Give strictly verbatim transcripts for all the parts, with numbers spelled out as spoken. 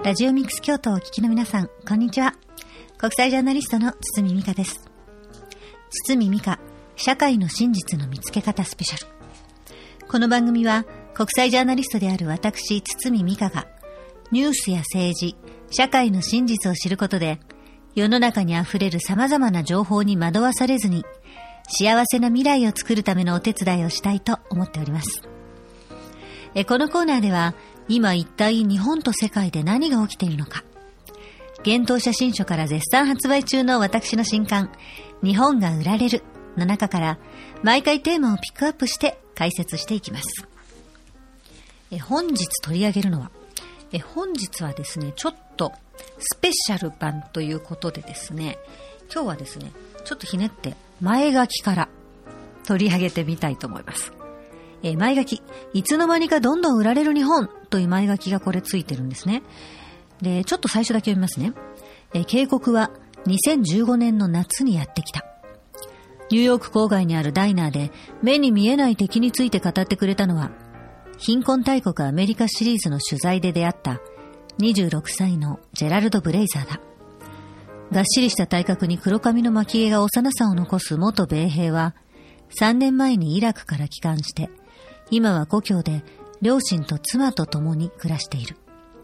ラジオミックス京都をお聞きの皆さん、こんにちは。国際ジャーナリストの堤美香です。堤美香、社会の真実の見つけ方スペシャル。この番組は国際ジャーナリストである私、堤美香がニュースや政治、社会の真実を知ることで、世の中にあふれる様々な情報に惑わされずに、幸せな未来を作るためのお手伝いをしたいと思っております。えこのコーナーでは、今一体日本と世界で何が起きているのか、幻冬写真書から絶賛発売中の私の新刊、日本が売られるの中から毎回テーマをピックアップして解説していきます。え本日取り上げるのは、え本日はですね、ちょっとスペシャル版ということでですね、今日はですね、ちょっとひねって前書きから取り上げてみたいと思います。え前書き、いつの間にかどんどん売られる日本という前書きがこれついてるんですね。で、ちょっと最初だけ読みますね。え警告はにせんじゅうごねんの夏にやってきた。ニューヨーク郊外にあるダイナーで目に見えない敵について語ってくれたのは、貧困大国アメリカシリーズの取材で出会ったにじゅうろくさいのジェラルド・ブレイザーだ。がっしりした体格に黒髪の巻き毛が幼さを残す元米兵は、さんねんまえにイラクから帰還して、今は故郷で両親と妻と共に暮らしている。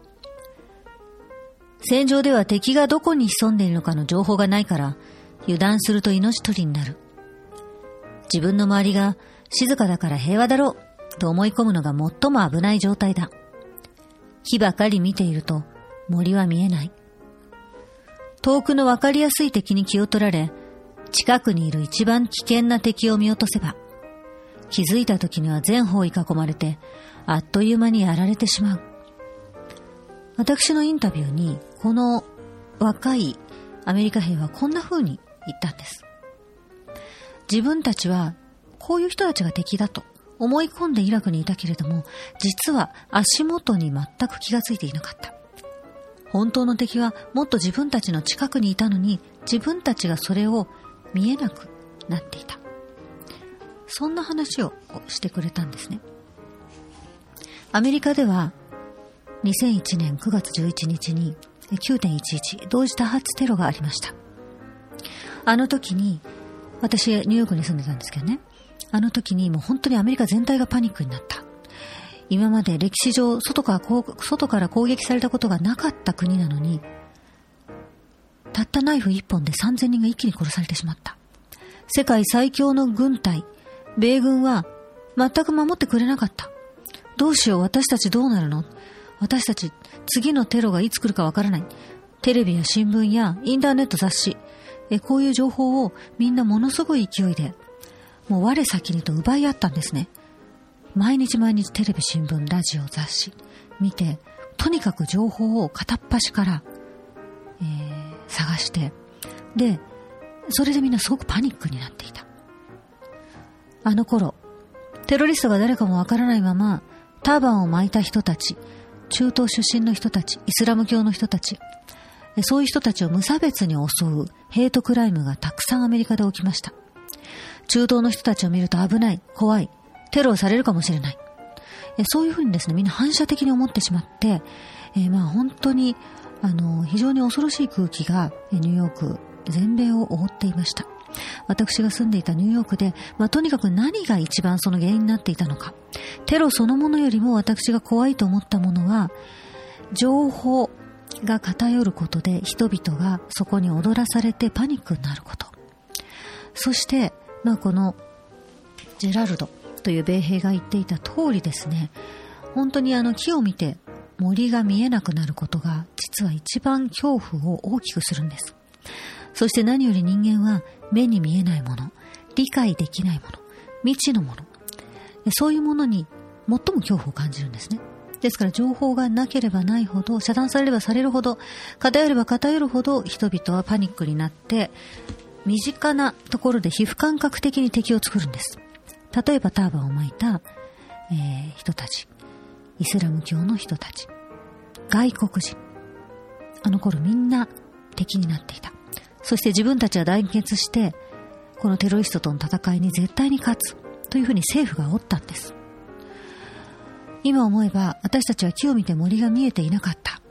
戦場では敵がどこに潜んでいるのかの情報がないから、油断すると命取りになる。自分の周りが静かだから平和だろうと思い込むのが最も危ない状態だ。木ばかり見ていると森は見えない。遠くのわかりやすい敵に気を取られ、近くにいる一番危険な敵を見落とせば、気づいた時には全方位囲まれて、あっという間にやられてしまう。私のインタビューに、この若いアメリカ兵はこんな風に言ったんです。自分たちは、こういう人たちが敵だと思い込んでイラクにいたけれども、実は足元に全く気がついていなかった。本当の敵はもっと自分たちの近くにいたのに、自分たちがそれを見えなくなっていた。そんな話をしてくれたんですね。アメリカではにせんいちねんくがつじゅういちにちに きゅうてんいちいち 同時多発テロがありました。あの時に、私ニューヨークに住んでたんですけどね、あの時にもう本当にアメリカ全体がパニックになった。今まで歴史上外から、外から攻撃されたことがなかった国なのに、たったナイフ一本でさんぜんにんが一気に殺されてしまった。世界最強の軍隊、米軍は全く守ってくれなかった。どうしよう、私たちどうなるの？私たち次のテロがいつ来るかわからない。テレビや新聞やインターネット雑誌、えこういう情報をみんなものすごい勢いで、もう我先にと奪い合ったんですね。毎日毎日テレビ、新聞、ラジオ、雑誌見て、とにかく情報を片っ端から、えー、探して、で、それでみんなすごくパニックになっていた。あの頃、テロリストが誰かもわからないまま、ターバンを巻いた人たち、中東出身の人たち、イスラム教の人たち、そういう人たちを無差別に襲うヘイトクライムがたくさんアメリカで起きました。中東の人たちを見ると危ない、怖い、テロをされるかもしれない。そういうふうにですね、みんな反射的に思ってしまって、えー、まあ本当にあの非常に恐ろしい空気がニューヨーク全米を覆っていました。私が住んでいたニューヨークで、まあ、とにかく何が一番その原因になっていたのか。テロそのものよりも私が怖いと思ったものは、情報が偏ることで人々がそこに踊らされてパニックになること。そして、まあ、このジェラルドという米兵が言っていた通りですね、本当にあの木を見て森が見えなくなることが実は一番恐怖を大きくするんです。そして何より人間は目に見えないもの、理解できないもの、未知のもの、そういうものに最も恐怖を感じるんですね。ですから情報がなければないほど、遮断されればされるほど、偏れば偏るほど人々はパニックになって、身近なところで皮膚感覚的に敵を作るんです。例えばターバンを巻いた、えー、人たち、イスラム教の人たち、外国人、あの頃みんな敵になっていた。そして自分たちは団結して、このテロリストとの戦いに絶対に勝つというふうに政府が煽ったんです。今思えば私たちは木を見て森が見えていなかった。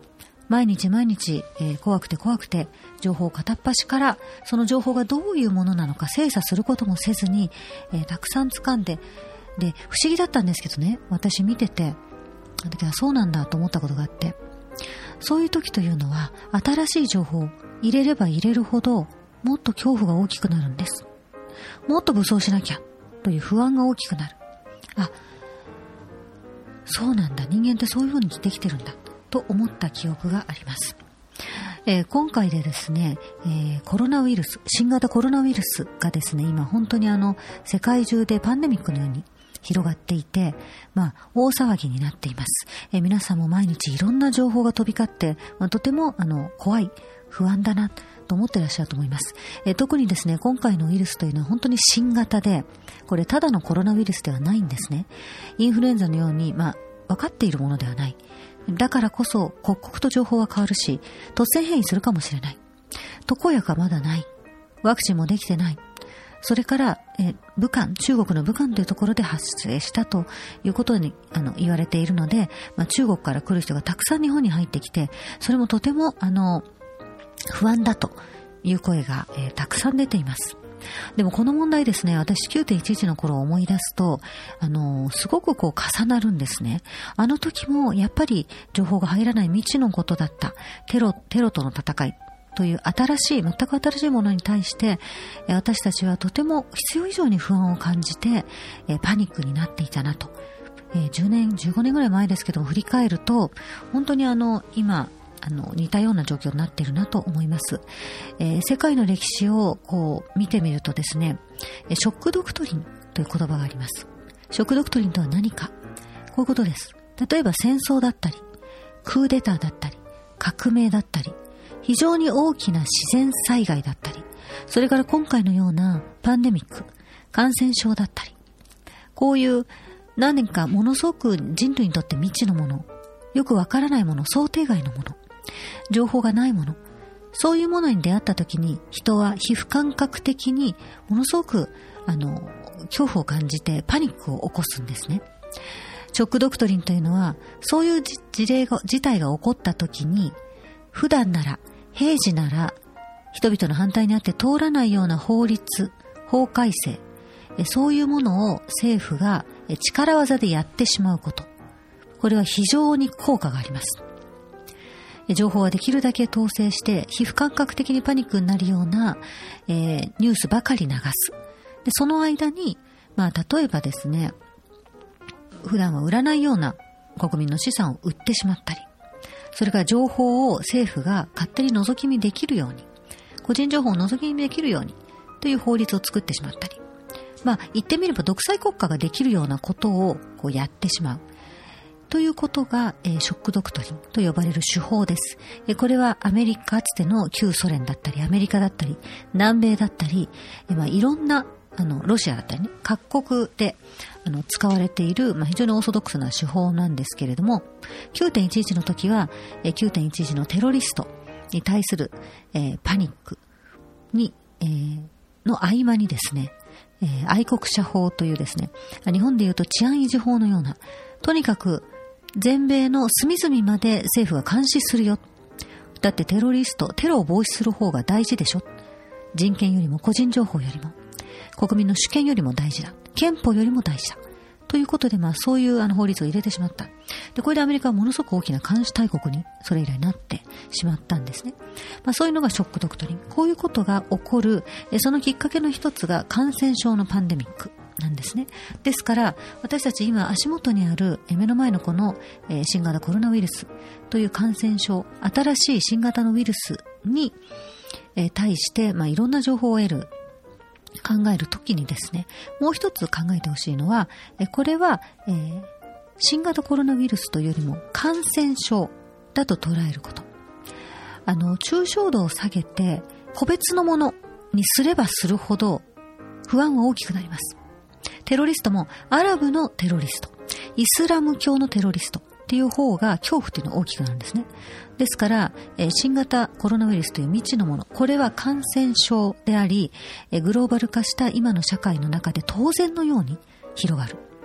毎日毎日、えー、怖くて怖くて情報を片っ端からその情報がどういうものなのか精査することもせずに、えー、たくさん掴んで、で不思議だったんですけどね、私見ててあの時はそうなんだと思ったことがあって、そういう時というのは新しい情報を入れれば入れるほどもっと恐怖が大きくなるんです。もっと武装しなきゃという不安が大きくなる。あ、そうなんだ、人間ってそういう風にできてるんだと思った記憶があります。えー、今回でですね、えー、コロナウイルス、新型コロナウイルスがですね、今本当にあの世界中でパンデミックのように広がっていて、まあ大騒ぎになっています。えー、皆さんも毎日いろんな情報が飛び交って、まあ、とてもあの怖い、不安だなと思ってらっしゃると思います。えー、特にですね、今回のウイルスというのは本当に新型で、これただのコロナウイルスではないんですね。インフルエンザのように、まあ分かっているものではない。だからこそ刻々と情報は変わるし、突然変異するかもしれない。特効薬がまだない。ワクチンもできてない。それから、え武漢、中国の武漢というところで発生したということにあの言われているので、まあ、中国から来る人がたくさん日本に入ってきて、それもとてもあの不安だという声が、えー、たくさん出ています。でもこの問題ですね、私 きゅうてんいちいち の頃を思い出すと、あのー、すごくこう重なるんですね。あの時もやっぱり情報が入らない未知のことだった。テロ、テロとの戦いという新しい、全く新しいものに対して、私たちはとても必要以上に不安を感じて、パニックになっていたなと。じゅうねん、じゅうごねんぐらい前ですけども、振り返ると、本当にあの、今、あの似たような状況になっているなと思います。えー、世界の歴史をこう見てみるとですね、ショックドクトリンという言葉があります。ショックドクトリンとは何か、こういうことです。例えば戦争だったり、クーデターだったり、革命だったり、非常に大きな自然災害だったり、それから今回のようなパンデミック、感染症だったり、こういう何かものすごく人類にとって未知のもの、よくわからないもの、想定外のもの、情報がないもの、そういうものに出会った時に人は皮膚感覚的にものすごくあの恐怖を感じてパニックを起こすんですね。ショックドクトリンというのはそういう事例が事態が起こった時に、普段なら平時なら人々の反対にあって通らないような法律、法改正、そういうものを政府が力技でやってしまうこと、これは非常に効果があります。情報はできるだけ統制して皮膚感覚的にパニックになるような、えー、ニュースばかり流す。で、その間に、まあ例えばですね、普段は売らないような国民の資産を売ってしまったり、それから情報を政府が勝手に覗き見できるように、個人情報を覗き見できるようにという法律を作ってしまったり、まあ言ってみれば独裁国家ができるようなことをこうやってしまう。ということが、えー、ショックドクトリンと呼ばれる手法です。えー、これはアメリカ、かつての旧ソ連だったり、アメリカだったり、南米だったり、えーまあ、いろんな、あの、ロシアだったりね、各国で、あの、使われている、まあ、非常にオーソドックスな手法なんですけれども、きゅうてんいちいち の時は、えー、きゅうてんいちいち のテロリストに対する、えー、パニックに、えー、の合間にですね、えー、愛国者法というですね、日本でいうと治安維持法のような、とにかく、全米の隅々まで政府が監視するよ。だってテロリスト、テロを防止する方が大事でしょ。人権よりも個人情報よりも、国民の主権よりも大事だ。憲法よりも大事だ。ということで、まあそういうあの法律を入れてしまった。で、これでアメリカはものすごく大きな監視大国にそれ以来なってしまったんですね。まあそういうのがショックドクトリン。こういうことが起こる、そのきっかけの一つが感染症のパンデミック。なんですね。ですから私たち今足元にある目の前のこの新型コロナウイルスという感染症、新しい新型のウイルスに対してまあいろんな情報を得る考えるときにですね、もう一つ考えてほしいのは、これは新型コロナウイルスというよりも感染症だと捉えること。あの抽象度を下げて個別のものにすればするほど不安は大きくなります。テロリストもアラブのテロリスト、イスラム教のテロリストっていう方が恐怖というのは大きくなるんですね。ですから、えー、新型コロナウイルスという未知のもの、これは感染症であり、えー、グローバル化した今の社会の中で当然のように広がる。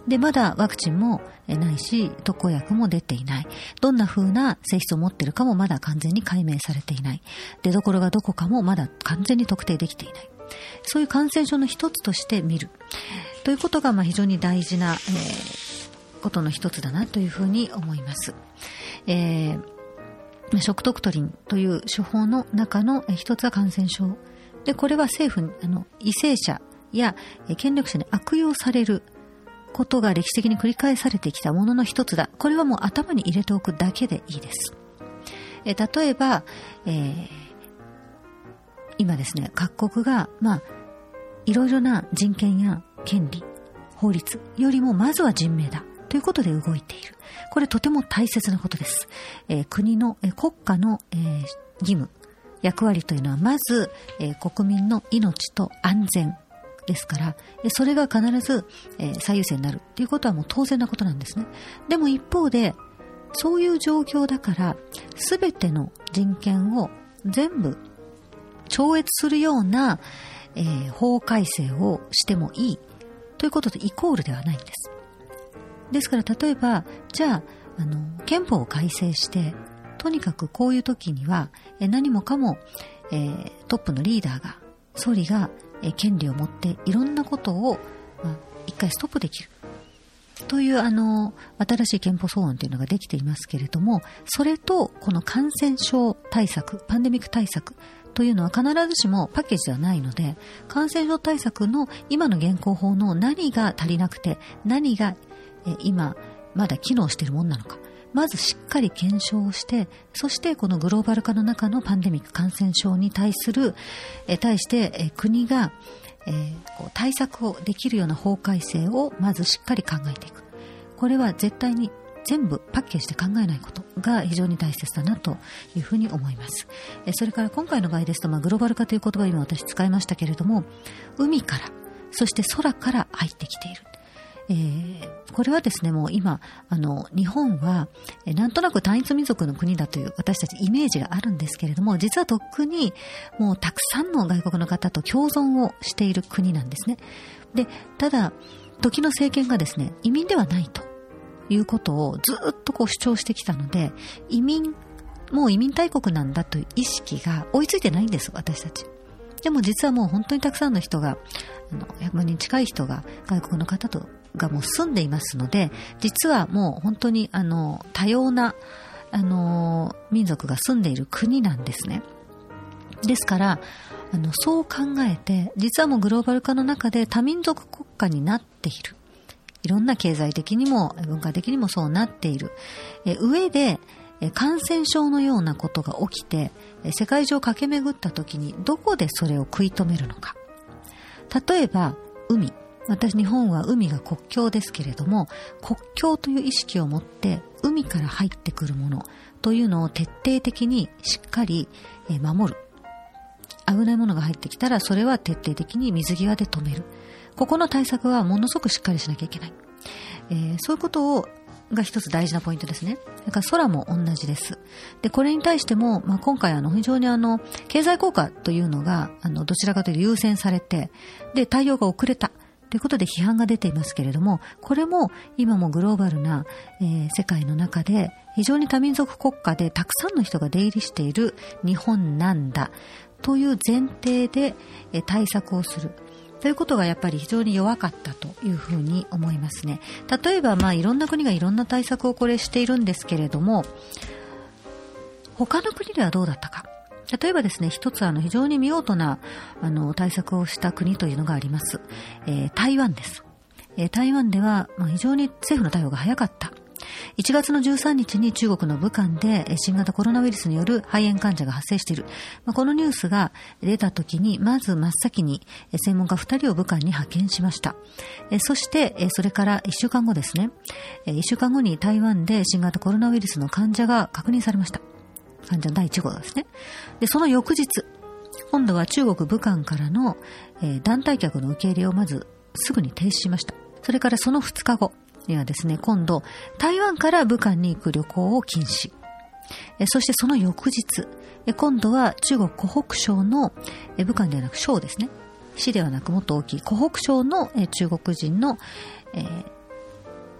で、まだワクチンもないし、特効薬も出ていない。どんな風な性質を持っているかもまだ完全に解明されていない。出どころがどこかもまだ完全に特定できていない。そういう感染症の一つとして見る。ということがまあ非常に大事な、えー、ことの一つだなというふうに思います。えー、ショックドクトリンという手法の中の一つは感染症。で、これは政府に、あの、為政者や権力者に悪用されることが歴史的に繰り返されてきたものの一つだ。これはもう頭に入れておくだけでいいです。え例えば、えー、今ですね、各国が、まあ、いろいろな人権や権利、法律よりもまずは人命だということで動いている。これとても大切なことです。えー、国の、えー、国家の、えー、義務、役割というのはまず、えー、国民の命と安全ですから、それが必ず、えー、最優先になるということはもう当然なことなんですね。でも一方で、そういう状況だから、すべての人権を全部超越するような、えー、法改正をしてもいいということとイコールではないんです。ですから例えば、じゃあ、あの、憲法を改正して、とにかくこういう時には、えー、何もかも、えー、トップのリーダーが、総理が、権利を持っていろんなことを、まあ、一回ストップできるというあの新しい憲法草案というのができていますけれども、それとこの感染症対策、パンデミック対策というのは必ずしもパッケージではないので、感染症対策の今の現行法の何が足りなくて、何がえ今まだ機能しているものなのか、まずしっかり検証をして、そしてこのグローバル化の中のパンデミック感染症に対する、え対してえ国が、えー、こう対策をできるような法改正をまずしっかり考えていく。これは絶対に全部パッケージで考えないことが非常に大切だなというふうに思います。えそれから今回の場合ですと、まあ、グローバル化という言葉を今私使いましたけれども、海から、そして空から入ってきている。えー、これはですね、もう今、あの、日本は、えなんとなく単一民族の国だという私たちイメージがあるんですけれども、実はとっくにもうたくさんの外国の方と共存をしている国なんですね。で、ただ、時の政権がですね、移民ではないということをずっとこう主張してきたので、移民、もう移民大国なんだという意識が追いついてないんです、私たち。でも実はもう本当にたくさんの人が、あの、ひゃくまんにん近い人が外国の方とがもう住んでいますので、実はもう本当にあの多様なあの民族が住んでいる国なんですね。ですからあのそう考えて、実はもうグローバル化の中で多民族国家になっている。いろんな経済的にも文化的にもそうなっている。え上で感染症のようなことが起きて世界中を駆け巡った時にどこでそれを食い止めるのか。例えば海。私、日本は海が国境ですけれども、国境という意識を持って海から入ってくるものというのを徹底的にしっかり守る。危ないものが入ってきたらそれは徹底的に水際で止める。ここの対策はものすごくしっかりしなきゃいけない。えー、そういうことをが一つ大事なポイントですね。それから空も同じです。で、これに対しても、まあ、今回あの非常にあの経済効果というのがあのどちらかというと優先されて、で対応が遅れたということで批判が出ていますけれども、これも今もグローバルな、えー、世界の中で非常に多民族国家でたくさんの人が出入りしている日本なんだという前提で、えー、対策をする。ということがやっぱり非常に弱かったというふうに思いますね。例えばまあいろんな国がいろんな対策をこれしているんですけれども、他の国ではどうだったか。例えばですね、一つあの非常に見事なあの対策をした国というのがあります。えー、台湾です。えー、台湾では、まあ、非常に政府の対応が早かった。いちがつのじゅうさんにちに中国の武漢で新型コロナウイルスによる肺炎患者が発生している。まあ、このニュースが出た時に、まず真っ先に専門家ふたりを武漢に派遣しました。えそしてそれからいっしゅうかんごですね。いっしゅうかんごに台湾で新型コロナウイルスの患者が確認されました。患者のだいいち号ですね。で、その翌日、今度は中国武漢からの、えー、団体客の受け入れをまずすぐに停止しました。それからそのふつかごにはですね、今度台湾から武漢に行く旅行を禁止。えー、そしてその翌日、えー、今度は中国湖北省の、えー、武漢ではなく省ですね。市ではなくもっと大きい湖北省の、えー、中国人の、えー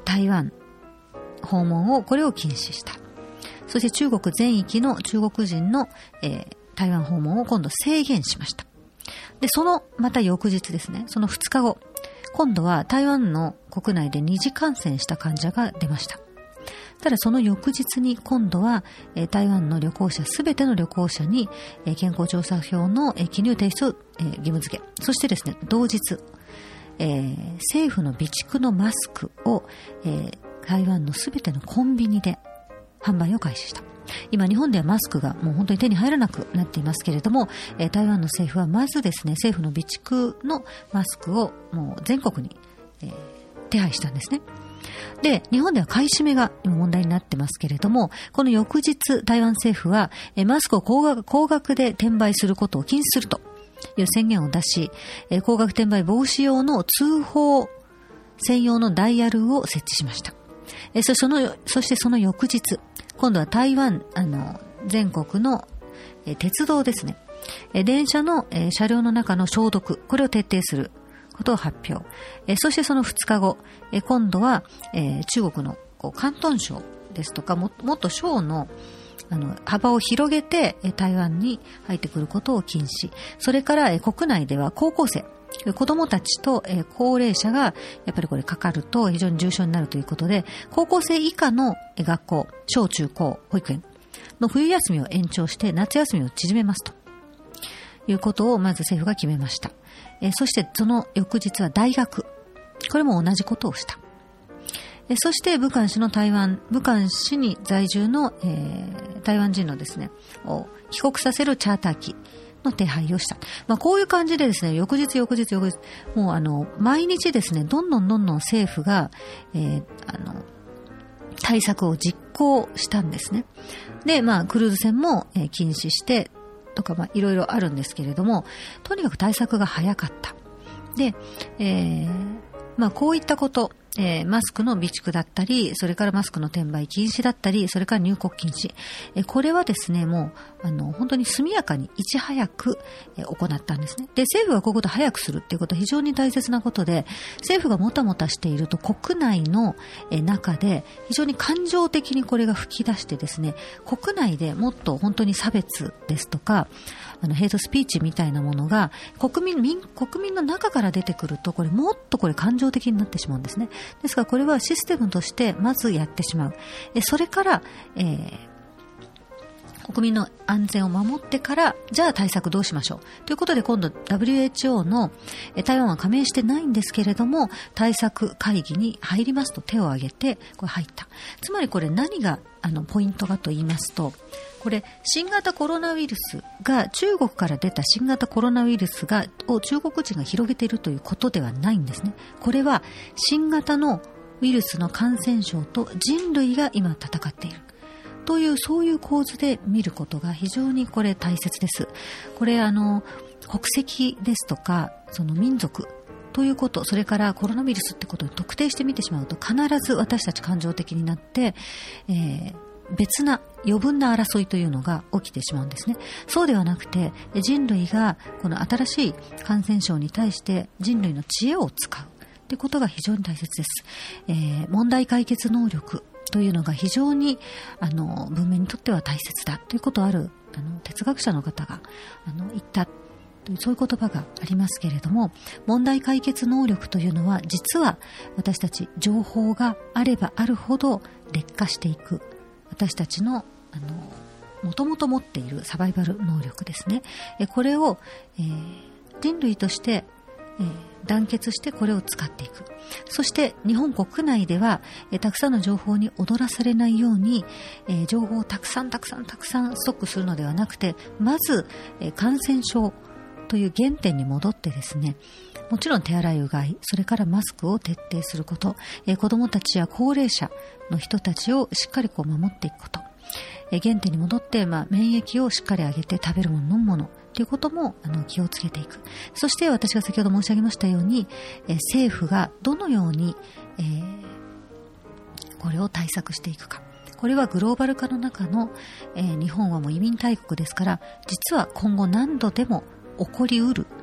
台湾訪問を、これを禁止した。そして中国全域の中国人の、えー、台湾訪問を今度制限しました。で、そのまた翌日ですね、そのふつかご、今度は台湾の国内で二次感染した患者が出ました。ただその翌日に今度は、えー、台湾の旅行者、すべての旅行者に、えー、健康調査票の、えー、記入提出を、えー、義務付け、そしてですね、同日、えー、政府の備蓄のマスクを、えー、台湾のすべてのコンビニで販売を開始した。今日本ではマスクがもう本当に手に入らなくなっていますけれども、えー、台湾の政府はまずですね、政府の備蓄のマスクをもう全国に、えー、手配したんですね。で、日本では買い占めが今問題になってますけれども、この翌日台湾政府は、えー、マスクを高額、高額で転売することを禁止するという宣言を出し、えー、高額転売防止用の通報専用のダイヤルを設置しました。えー、そ, そ, のそしてその翌日、今度は台湾、あの、全国の、えー、鉄道ですね。えー、電車の、えー、車両の中の消毒、これを徹底することを発表。えー、そしてそのふつかご、えー、今度は、えー、中国のこう広東省ですとか、も, もっと省の、あの幅を広げて、えー、台湾に入ってくることを禁止。それから、えー、国内では高校生、子供たちと、えー、高齢者がやっぱりこれかかると非常に重症になるということで、高校生以下の学校、小中高保育園の冬休みを延長して夏休みを縮めますということをまず政府が決めました。えー、そしてその翌日は大学、これも同じことをした。えー、そして武漢市の台湾、武漢市に在住の、えー、台湾人のですね、を帰国させるチャーター機の手配をした。まあ、こういう感じでですね、翌日翌日翌日、もうあの、毎日ですね、どんどんどんどん政府が、えー、あの、対策を実行したんですね。で、まあ、クルーズ船も、えー、禁止して、とか、まあ、いろいろあるんですけれども、とにかく対策が早かった。で、えー、まあ、こういったこと、えー、マスクの備蓄だったり、それからマスクの転売禁止だったり、それから入国禁止。えー、これはですね、もう、あの、本当に速やかにいち早く、えー、行ったんですね。で、政府がこういうことを早くするっていうことは非常に大切なことで、政府がもたもたしていると国内の、えー、中で非常に感情的にこれが吹き出してですね、国内でもっと本当に差別ですとか、あのヘイトスピーチみたいなものが国民、民、国民の中から出てくると、これもっとこれ感情的になってしまうんですね。ですからこれはシステムとしてまずやってしまう。えそれから、えー、国民の安全を守ってから、じゃあ対策どうしましょうということで、今度 ダブリューエイチオー のえ台湾は加盟してないんですけれども、対策会議に入りますと手を挙げてこれ入った。つまりこれ何があのポイントかと言いますと、これ新型コロナウイルスが、中国から出た新型コロナウイルスがを中国人が広げているということではないんですね。これは新型のウイルスの感染症と人類が今戦っているという、そういう構図で見ることが非常にこれ大切です。これあの国籍ですとかその民族ということ、それからコロナウイルスってことを特定して見てしまうと、必ず私たち感情的になって、えー別な余分な争いというのが起きてしまうんですね。そうではなくて、人類がこの新しい感染症に対して人類の知恵を使うということが非常に大切です。えー、問題解決能力というのが非常にあの文明にとっては大切だということをあるあの哲学者の方があの言ったという、そういう言葉がありますけれども、問題解決能力というのは実は私たち情報があればあるほど劣化していく、私たちのあのもともと持っているサバイバル能力ですね。えこれを、えー、人類として、えー、団結してこれを使っていく。そして日本国内では、えー、たくさんの情報に踊らされないように、えー、情報をたくさんたくさんたくさんストックするのではなくて、まず、えー、感染症という原点に戻ってですね、もちろん手洗いうがい、それからマスクを徹底すること、えー、子どもたちや高齢者の人たちをしっかりこう守っていくこと、えー、原点に戻って、まあ、免疫をしっかり上げて食べるもの飲むものということもあの気をつけていく。そして私が先ほど申し上げましたように、えー、政府がどのように、えー、これを対策していくか。これはグローバル化の中の、えー、日本はもう移民大国ですから、実は今後何度でも起こりうる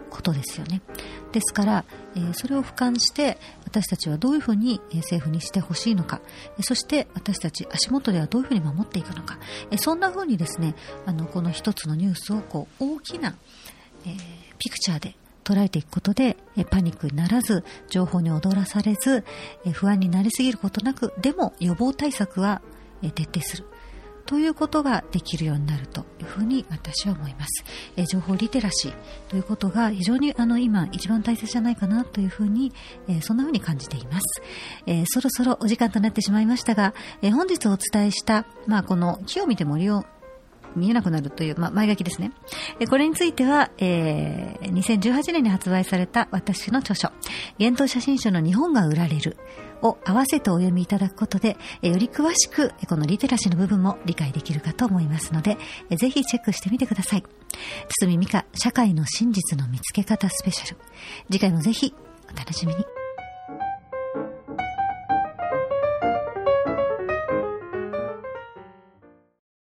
ことですよね。ですから、えー、それを俯瞰して私たちはどういうふうに政府にしてほしいのか、そして私たち足元ではどういうふうに守っていくのか、そんなふうにですね、あのこの一つのニュースをこう大きな、えー、ピクチャーで捉えていくことでパニックにならず、情報に踊らされず、不安になりすぎることなく、でも予防対策は徹底するということができるようになるというふうに私は思います。え情報リテラシーということが非常にあの今一番大切じゃないかなというふうに、えそんなふうに感じています。えー、そろそろお時間となってしまいましたが、えー、本日お伝えした、まあ、この木を見て森を見えなくなるという、まあ、前書きですね。これについては、えー、にせんじゅうはちねんに発売された私の著書、幻冬写真書の日本が売られるを合わせてお読みいただくことで、より詳しくこのリテラシーの部分も理解できるかと思いますので、ぜひチェックしてみてください。堤美香、社会の真実の見つけ方スペシャル。次回もぜひお楽しみに。